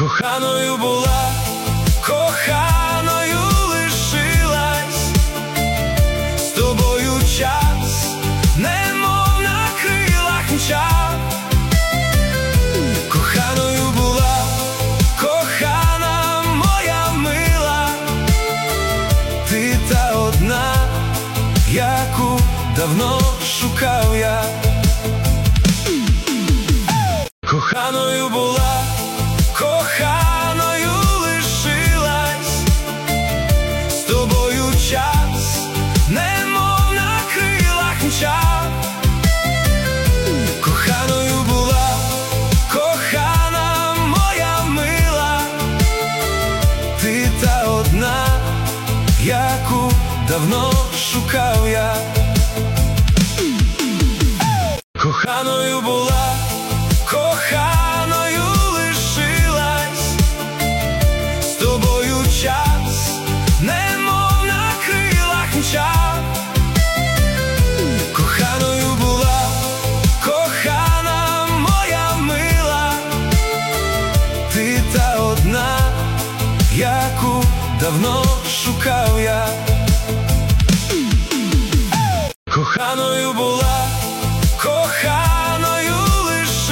Коханою була, коханою лишилась, з тобою час, немов на крилах мчав. Коханою була, кохана моя мила, ти та одна, яку давно шукав я. Коханою була, коханою лишилась, з тобою час, немов на крилах мчав. Коханою була, кохана моя мила, ти та одна, яку давно шукав я. Коханою була, коханою лишилась, з тобою час, немов на крилах мчав. Коханою була, кохана моя мила, ти та одна, яку давно шукав я.